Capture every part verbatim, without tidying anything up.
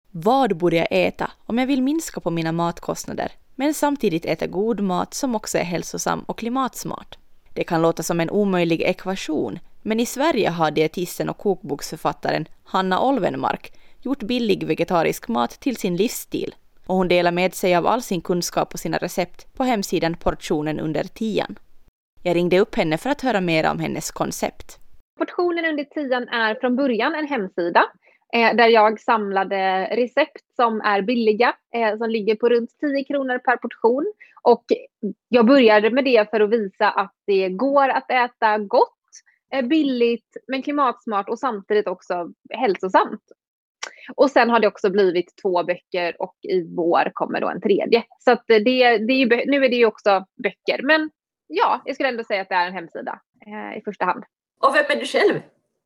Vad borde jag äta om jag vill minska på mina matkostnader, men samtidigt äta god mat som också är hälsosam och klimatsmart? Det kan låta som en omöjlig ekvation, men i Sverige har dietisten och kokboksförfattaren Hanna Olvenmark gjort billig vegetarisk mat till sin livsstil. Och hon delar med sig av all sin kunskap och sina recept på hemsidan Portionen under tian. Jag ringde upp henne för att höra mer om hennes koncept. Portionen under tian är från början en hemsida eh, där jag samlade recept som är billiga, eh, som ligger på runt tio kronor per portion. Och jag började med det för att visa att det går att äta gott, eh, billigt men klimatsmart och samtidigt också hälsosamt. Och sen har det också blivit två böcker och i vår kommer då en tredje. Så att det, det är ju, nu är det ju också böcker. Men ja, jag skulle ändå säga att det är en hemsida eh, i första hand. Och vem är du själv?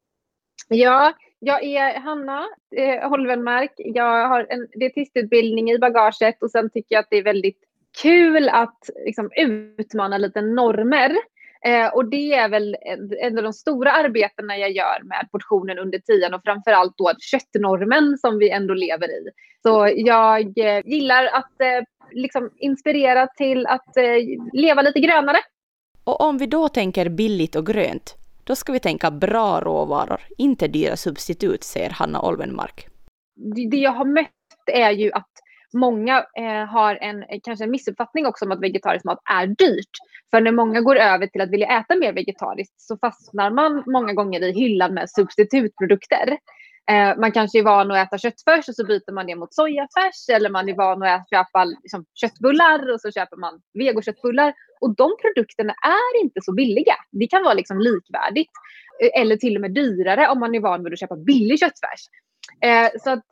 Ja, jag är Hanna eh, Olvenmark. Jag har en dietistutbildning i bagaget och sen tycker jag att det är väldigt kul att liksom, utmana lite normer. Eh, och det är väl en av de stora arbetena jag gör med portionen under tian och framförallt då köttnormen som vi ändå lever i. Så jag eh, gillar att eh, liksom inspirera till att eh, leva lite grönare. Och om vi då tänker billigt och grönt, då ska vi tänka bra råvaror, inte dyra substitut, säger Hanna Olvenmark. Det jag har mött är ju att många eh, har en kanske en missuppfattning också om att vegetarisk mat är dyrt. För när många går över till att vilja äta mer vegetariskt så fastnar man många gånger i hyllan med substitutprodukter. Eh, man kanske är van att äta köttfärs och så byter man det mot sojafärs. Eller man är van att köpa liksom, köttbullar och så köper man vegoköttbullar. Och de produkterna är inte så billiga. Det kan vara liksom likvärdigt. Eller till och med dyrare om man är van vid att köpa billig köttfärs. Eh, så att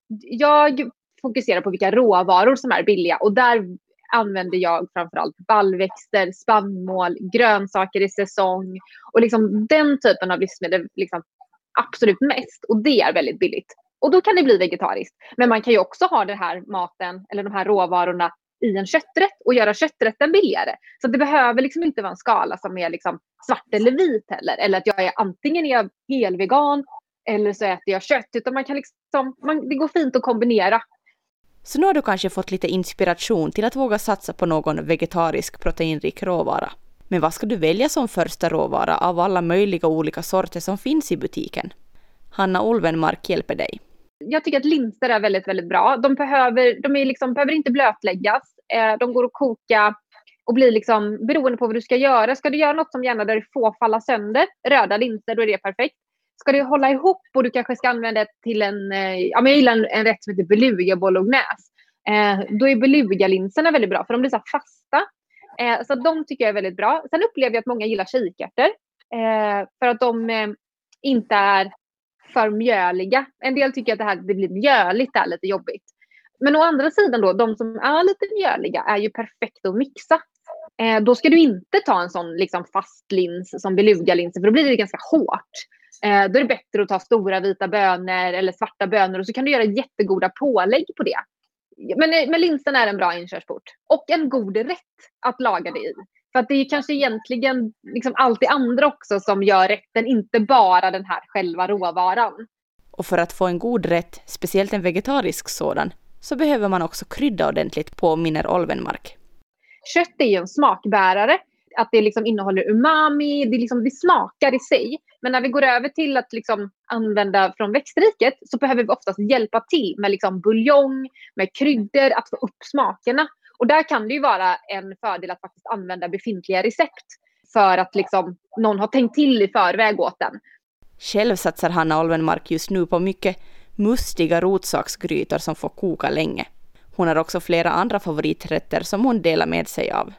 jag fokuserar på vilka råvaror som är billiga. Och där använder jag framförallt baljväxter, spannmål, grönsaker i säsong. Och liksom den typen av livsmedel liksom absolut mest. Och det är väldigt billigt. Och då kan det bli vegetariskt. Men man kan ju också ha den här maten eller de här råvarorna i en kötträtt och göra kötträtten billigare. Så det behöver liksom inte vara en skala som är liksom svart eller vit heller. Eller att jag är antingen är jag helvegan eller så äter jag kött. Utan man kan liksom, man, det går fint att kombinera. Så nu har du kanske fått lite inspiration till att våga satsa på någon vegetarisk proteinrik råvara. Men vad ska du välja som första råvara av alla möjliga olika sorter som finns i butiken? Hanna Olvenmark hjälper dig. Jag tycker att linser är väldigt, väldigt bra. De behöver, de är liksom, behöver inte blötläggas. Eh, de går att koka och blir liksom beroende på vad du ska göra. Ska du göra något som gärna där det får falla sönder, röda linser, då är det perfekt. Ska du hålla ihop och du kanske ska använda det till en, eh, ja men jag gillar en, en rätt som heter beluga bolognese. Eh, då är beluga-linserna väldigt bra för de blir så här fasta. Eh, så de tycker jag är väldigt bra. Sen upplever jag att många gillar kikärtor. Eh, för att de eh, inte är för mjöliga. En del tycker att det här det blir mjöligt, är lite jobbigt. Men å andra sidan då, de som är lite mjöliga är ju perfekt att mixa. Eh, då ska du inte ta en sån liksom, fast lins som beluga-linser för då blir det ganska hårt. Eh, då är det bättre att ta stora vita bönor eller svarta bönor och så kan du göra jättegoda pålägg på det. Men, men linsen är en bra inkörsport. Och en god rätt att laga det i. För att det är kanske egentligen liksom allt det andra också som gör rätten, inte bara den här själva råvaran. Och för att få en god rätt, speciellt en vegetarisk sådan, så behöver man också krydda ordentligt, påminner Olvenmark. Kött är ju en smakbärare. Att det liksom innehåller umami, det, liksom, det smakar i sig. Men när vi går över till att liksom använda från växtriket så behöver vi oftast hjälpa till med liksom buljong, med kryddor, att få upp smakerna. Och där kan det ju vara en fördel att faktiskt använda befintliga recept för att liksom någon har tänkt till i förväg åt den. Själv satsar Hanna Olvenmark just nu på mycket mustiga rotsaksgrytor som får koka länge. Hon har också flera andra favoriträtter som hon delar med sig av.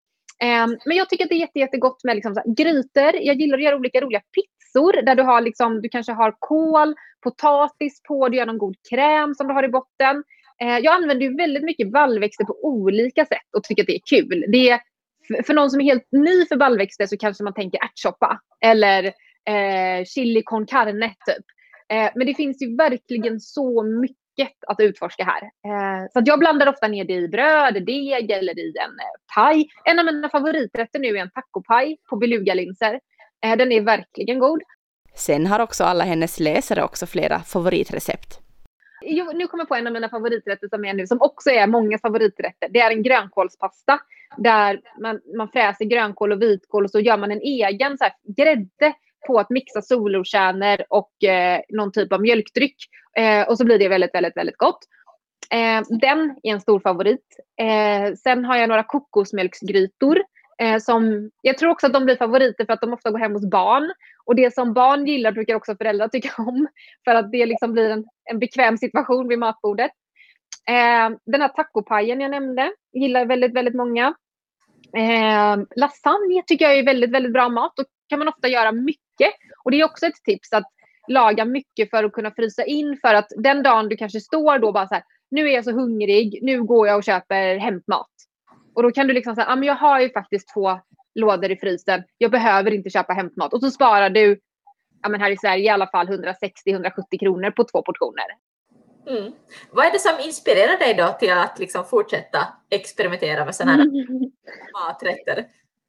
Men jag tycker att det är jätte, jättegott med liksom så här grytor. Jag gillar att göra olika roliga pizzor där du har liksom, du kanske har kål, potatis på, du gör någon god kräm som du har i botten. Jag använder ju väldigt mycket baljväxter på olika sätt och tycker att det är kul. Det är, för någon som är helt ny för baljväxter så kanske man tänker ärtsoppa eller eh, chili con carne typ. Eh, men det finns ju verkligen så mycket att utforska här. Eh, så att jag blandar ofta ner det i bröd, deg eller i en eh, paj. En av mina favoriträtter nu är en tacopaj på beluga-linser. Eh, den är verkligen god. Sen har också alla hennes läsare också flera favoritrecept. Jo, nu kommer jag på en av mina favoriträtter som är nu, som också är många favoriträtter. Det är en grönkålspasta där man, man fräser grönkål och vitkål och så gör man en egen så här, grädde på att mixa solroskärnor och eh, någon typ av mjölkdryck. Eh, och så blir det väldigt, väldigt, väldigt gott. Eh, den är en stor favorit. Eh, sen har jag några kokosmjölksgrytor. Eh, som, jag tror också att de blir favoriter för att de ofta går hem hos barn. Och det som barn gillar brukar också föräldrar tycka om. För att det liksom blir en, en bekväm situation vid matbordet. Eh, den här tacopajen jag nämnde gillar väldigt, väldigt många. Eh, lasagne tycker jag är väldigt, väldigt bra mat. Då kan man ofta göra mycket. Och det är också ett tips att laga mycket för att kunna frysa in. För att den dagen du kanske står då bara så här, nu är jag så hungrig, nu går jag och köper hämtmat. Och då kan du liksom säga, ah, men jag har ju faktiskt två lådor i frysen. Jag behöver inte köpa hämtmat. Och så sparar du, ja, men här i Sverige i alla fall hundrasextio till hundrasjuttio kronor på två portioner. Mm. Vad är det som inspirerar dig då till att liksom fortsätta experimentera med sådana här mm. maträtter?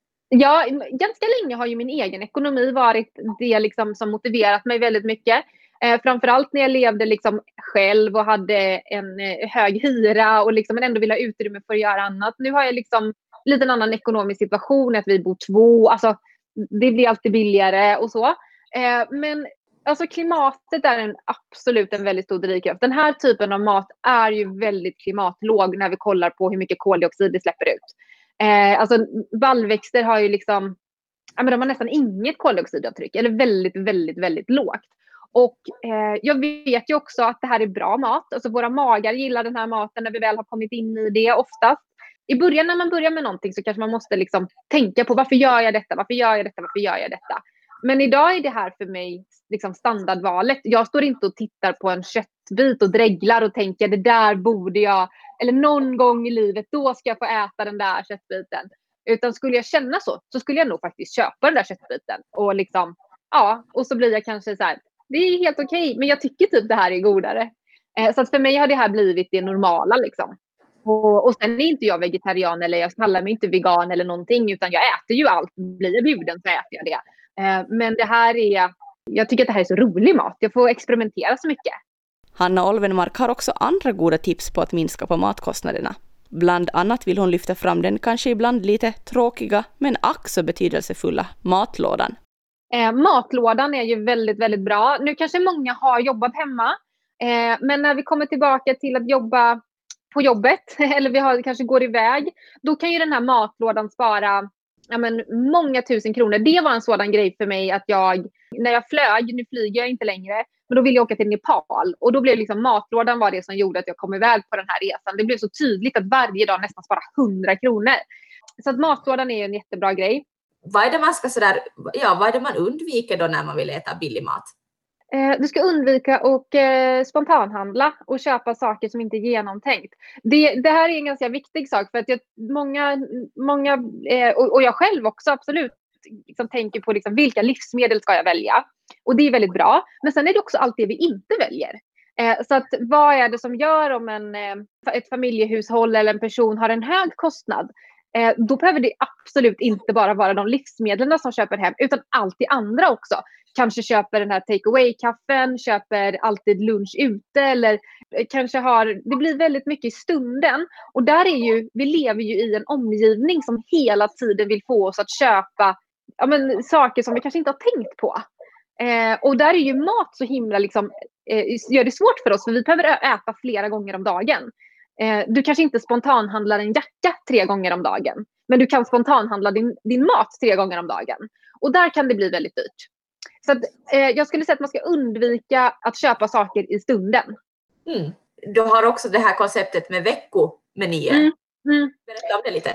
Ja, ganska länge har ju min egen ekonomi varit det liksom som motiverat mig väldigt mycket. Eh, framförallt när jag levde liksom själv och hade en eh, hög hyra och liksom, men ändå ville ha utrymme för att göra annat. Nu har jag liksom lite en annan ekonomisk situation, att vi bor två. Alltså, det blir alltid billigare och så. Eh, men alltså, klimatet är en, absolut en väldigt stor drivkraft. Den här typen av mat är ju väldigt klimatlåg när vi kollar på hur mycket koldioxid det släpper ut. Eh, alltså baljväxter har ju liksom, ja, men de har nästan inget koldioxidavtryck. Eller väldigt, väldigt, väldigt lågt. Och eh, jag vet ju också att det här är bra mat. Alltså våra magar gillar den här maten när vi väl har kommit in i det oftast. I början när man börjar med någonting så kanske man måste liksom tänka på varför gör jag detta, varför gör jag detta, varför gör jag detta. Men idag är det här för mig liksom standardvalet. Jag står inte och tittar på en köttbit och dreglar och tänker det där borde jag, eller någon gång i livet då ska jag få äta den där köttbiten. Utan skulle jag känna så, så skulle jag nog faktiskt köpa den där köttbiten. Och liksom, ja, och så blir jag kanske så här, det är helt okej, men jag tycker typ det här är godare. Eh, så att för mig har det här blivit det normala liksom. Och, och sen är inte jag vegetarian eller jag kallar mig inte vegan eller någonting, utan jag äter ju allt. Blir jag bjuden så äter jag det. Eh, men det här är, jag tycker att det här är så rolig mat. Jag får experimentera så mycket. Hanna Olvenmark har också andra goda tips på att minska på matkostnaderna. Bland annat vill hon lyfta fram den kanske ibland lite tråkiga men ack så betydelsefulla matlådan. Eh, matlådan är ju väldigt, väldigt bra. Nu kanske många har jobbat hemma. Eh, men när vi kommer tillbaka till att jobba på jobbet eller vi har, kanske går iväg, då kan ju den här matlådan spara ja, men, många tusen kronor. Det var en sådan grej för mig att jag, när jag flög, nu flyger jag inte längre, men då ville jag åka till Nepal. Och då blev liksom matlådan var det som gjorde att jag kom iväg på den här resan. Det blev så tydligt att varje dag nästan spara hundra kronor. Så att matlådan är en jättebra grej. Vad är det man ska sådär, ja, vad är det man undviker då när man vill äta billig mat? Eh, du ska undvika att eh, spontanhandla och köpa saker som inte är genomtänkt. Det, det här är en ganska viktig sak för att jag, många, många eh, och, och jag själv också absolut liksom, tänker på liksom, vilka livsmedel ska jag välja. Och det är väldigt bra. Men sen är det också allt det vi inte väljer. Eh, så att vad är det som gör om en, eh, ett familjehushåll eller en person har en hög kostnad? Eh, då behöver det absolut inte bara vara de livsmedlen som köper hem, utan allt det andra också. Kanske köper den här take away-kaffen, köper alltid lunch ute eller kanske har, det blir väldigt mycket i stunden. Och där är ju, vi lever ju i en omgivning som hela tiden vill få oss att köpa ja, men, saker som vi kanske inte har tänkt på. Eh, och där är ju mat så himla liksom, eh, gör det svårt för oss för vi behöver äta flera gånger om dagen. Eh, du kanske inte spontanhandlar en jacka tre gånger om dagen. Men du kan spontanhandla din, din mat tre gånger om dagen. Och där kan det bli väldigt dyrt. Så att, eh, jag skulle säga att man ska undvika att köpa saker i stunden. Mm. Du har också det här konceptet med veckomenyer. Mm. Mm. Berätta om det lite.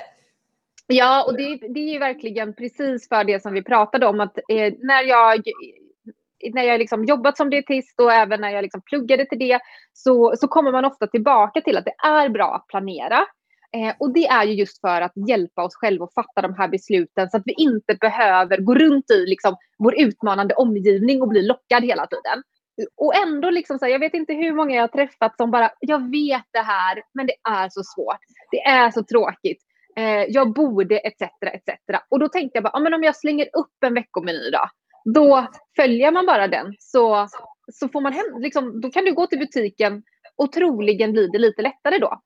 Ja, och det, det är ju verkligen precis för det som vi pratade om. Att eh, när jag... när jag liksom jobbat som dietist och även när jag liksom pluggade till det så, så kommer man ofta tillbaka till att det är bra att planera. Eh, och det är ju just för att hjälpa oss själva att fatta de här besluten så att vi inte behöver gå runt i liksom vår utmanande omgivning och bli lockad hela tiden. Och ändå liksom så här, jag vet inte hur många jag har träffat som bara, jag vet det här men det är så svårt. Det är så tråkigt. Eh, jag borde et cetera et cetera. Och då tänkte jag bara, ja, men om jag slänger upp en veckomeny då. Då följer man bara den så, så får man hem, liksom, då kan du gå till butiken Och troligen blir det lite lättare då.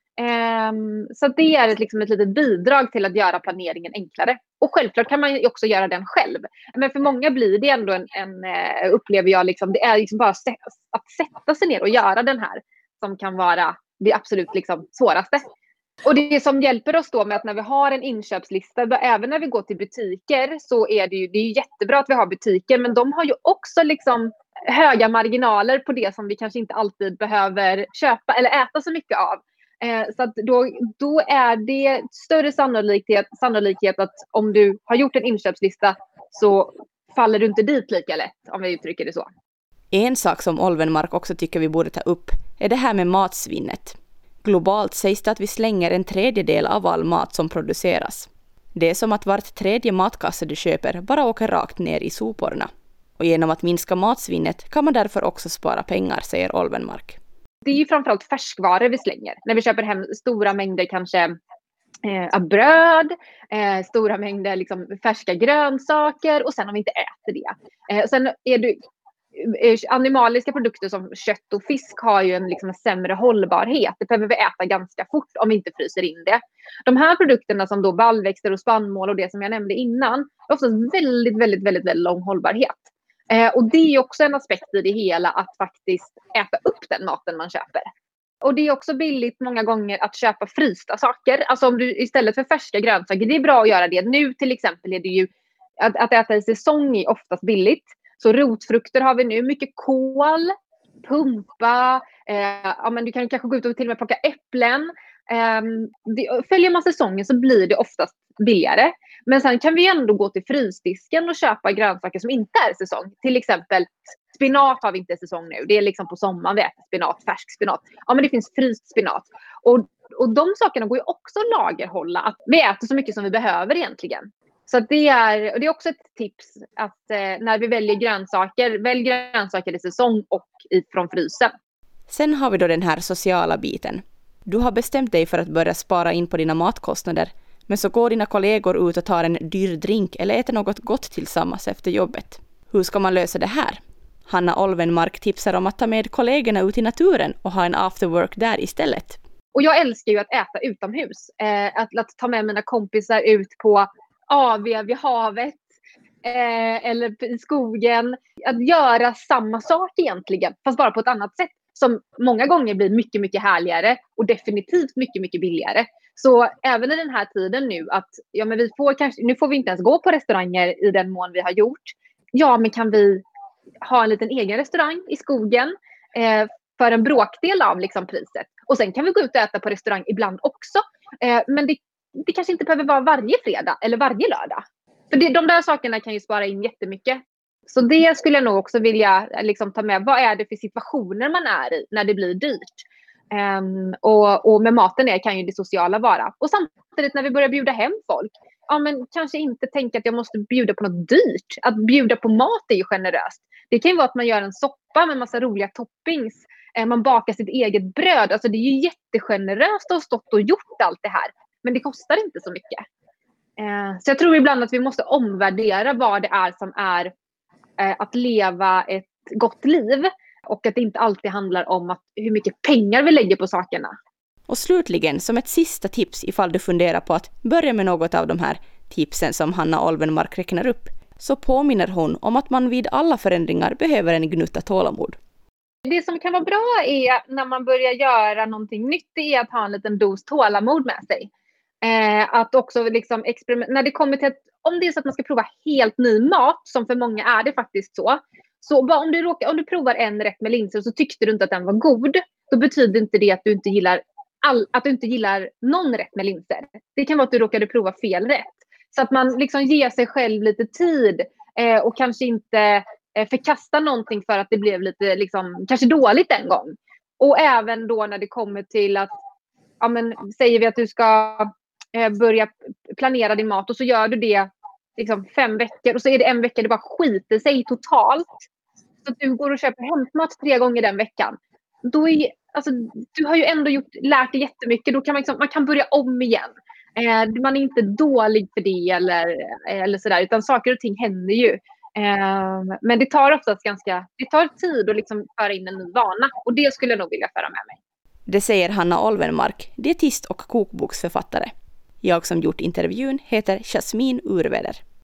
Um, så det är ett, liksom ett litet bidrag till att göra planeringen enklare. Och självklart kan man ju också göra den själv. Men för många blir det ändå en, en uh, upplever jag, liksom, det är liksom bara att sätta sig ner och göra den här som kan vara det absolut liksom svåraste. Och det som hjälper oss då med att när vi har en inköpslista, även när vi går till butiker, så är det ju, det är ju jättebra att vi har butiker, men de har ju också liksom höga marginaler på det som vi kanske inte alltid behöver köpa eller äta så mycket av. Eh, så att då, då är det större sannolikhet, sannolikhet att om du har gjort en inköpslista så faller du inte dit lika lätt, om vi uttrycker det så. En sak som Olvenmark också tycker vi borde ta upp är det här med matsvinnet. Globalt sägs det att vi slänger en tredjedel av all mat som produceras. Det är som att vart tredje matkasse du köper bara åker rakt ner i soporna. Och genom att minska matsvinnet kan man därför också spara pengar, säger Olvenmark. Det är ju framförallt färskvaror vi slänger. När vi köper hem stora mängder kanske eh, bröd, eh, stora mängder liksom, färska grönsaker och sen om vi inte äter det. Eh, sen är det animaliska produkter som kött och fisk har ju en liksom sämre hållbarhet. Det behöver vi äta ganska fort om vi inte fryser in det. De här produkterna som då baljväxter och spannmål och det som jag nämnde innan har oftast väldigt, väldigt, väldigt, väldigt lång hållbarhet. Eh, och det är också en aspekt i det hela att faktiskt äta upp den maten man köper. Och det är också billigt många gånger att köpa frysta saker. Alltså om du istället för färska grönsaker, det är bra att göra det. Nu till exempel är det ju att, att äta i säsong är oftast billigt. Så rotfrukter har vi nu, mycket kål, pumpa, eh, ja, men du kan kanske gå ut och till och med plocka äpplen. Eh, det, följer man säsongen så blir det oftast billigare. Men sen kan vi ändå gå till frysdisken och köpa grönsaker som inte är säsong. Till exempel spinat har vi inte säsong nu. Det är liksom på sommaren vi äter spinat, färsk spinat. Ja, men det finns fryst spinat. Och, och de sakerna går ju också att lagerhålla. Att vi äter så mycket som vi behöver egentligen. Så det är, och det är också ett tips att eh, när vi väljer grönsaker, välj grönsaker i säsong och ifrån frysen. Sen har vi då den här sociala biten. Du har bestämt dig för att börja spara in på dina matkostnader, men så går dina kollegor ut och tar en dyr drink eller äter något gott tillsammans efter jobbet. Hur ska man lösa det här? Hanna Olvenmark tipsar om att ta med kollegorna ut i naturen och ha en after work där istället. Och jag älskar ju att äta utomhus. Eh, att, att ta med mina kompisar ut på A V vid havet eh, eller i skogen. Att göra samma sak egentligen, fast bara på ett annat sätt. Som många gånger blir mycket, mycket härligare och definitivt mycket, mycket billigare. Så även i den här tiden nu att ja, men vi får kanske, nu får vi inte ens gå på restauranger i den mån vi har gjort. Ja, men kan vi ha en liten egen restaurang i skogen eh, för en bråkdel av liksom, priset. Och sen kan vi gå ut och äta på restaurang ibland också. Eh, men det, det kanske inte behöver vara varje fredag eller varje lördag. För det, de där sakerna kan ju spara in jättemycket. Så det skulle jag nog också vilja liksom, ta med. Vad är det för situationer man är i när det blir dyrt? Um, och, och med maten är, kan ju det sociala vara. Och samtidigt när vi börjar bjuda hem folk. Ja, men kanske inte tänka att jag måste bjuda på något dyrt. Att bjuda på mat är ju generöst. Det kan ju vara att man gör en soppa med massa roliga toppings. Eh, man bakar sitt eget bröd. Alltså det är ju jättegeneröst att ha stått och gjort allt det här. Men det kostar inte så mycket. Eh, så jag tror ibland att vi måste omvärdera vad det är som är eh, att leva ett gott liv. Och att det inte alltid handlar om att hur mycket pengar vi lägger på sakerna. Och slutligen, som ett sista tips ifall du funderar på att börja med något av de här tipsen som Hanna Olvenmark räknar upp, så påminner hon om att man vid alla förändringar behöver en gnutta tålamod. Det som kan vara bra är när man börjar göra någonting nytt är att ha en liten dos tålamod med sig. Eh, att också liksom experiment- när det kommer till att om det är så att man ska prova helt ny mat, som för många är det faktiskt så, så bara om du, råkar, om du provar en rätt med linser och så tyckte du inte att den var god, då betyder inte det att du inte gillar all, att du inte gillar någon rätt med linser. Det kan vara att du råkade prova fel rätt. Så att man liksom ger sig själv lite tid eh, och kanske inte eh, förkasta någonting för att det blev lite liksom, kanske dåligt en gång. Och även då när det kommer till att, ja men säger vi att du ska eh, börja planera din mat och så gör du det liksom fem veckor och så är det en vecka du bara skiter sig totalt. Så att du går och köper hämtmat tre gånger den veckan. Då är, alltså, du har ju ändå gjort, lärt dig jättemycket. Då kan man, liksom, man kan börja om igen. Eh, man är inte dålig för det eller, eller sådär. Utan saker och ting händer ju. Eh, men det tar oftast ganska, det tar tid att liksom föra in en ny vana. Och det skulle jag nog vilja föra med mig. Det säger Hanna Olvenmark, dietist och kokboksförfattare. Jag som gjort intervjun heter Jasmin Urveder.